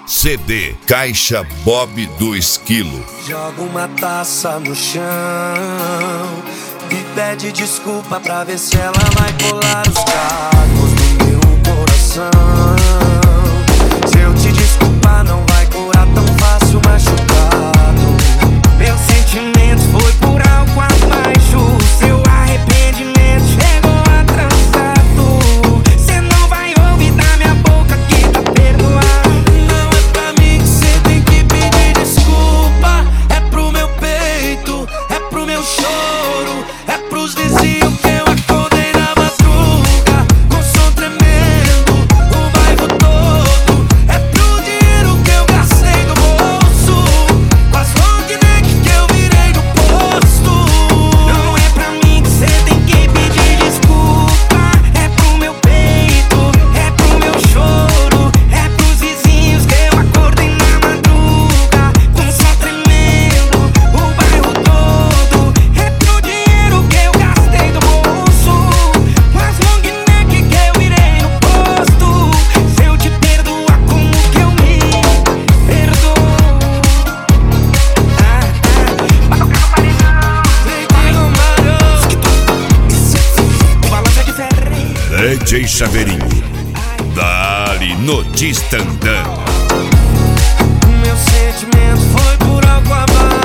CD Caixa Bob do Esquilo. Joga uma taça no chão e pede desculpa pra ver se ela vai colar os cacos no meu coração. Se eu te desculpar não vai curar tão fácil machucado. Meu sentimento foi por algo abaixo. Seu arrependimento chegou atrasado. Cê não vai ouvir da minha boca que tá perdoado. Não é pra mim que cê tem que pedir desculpa. É pro meu peito, é pro meu choro, é pros vizinhos que eu acordei na madruga com som tremendo, o bairro todo. É pro dinheiro que eu gastei do bolso, com as long neck que eu virei do posto. Não é pra mim que cê tem que pedir desculpa. É pro meu peito, é pro meu choro, é pros vizinhos que eu acordei na madruga com som tremendo, o bairro todo. É pro dinheiro que eu gastei do bolso, com as long neck que eu virei no posto. Se eu te perdoar, como que eu me perdoo? Vai tocar no paredão, Cleitinho Mário, balança de ferreiro. DJ Chaveirinho, dali no Distandão. Meu sentimento foi por água abaixo.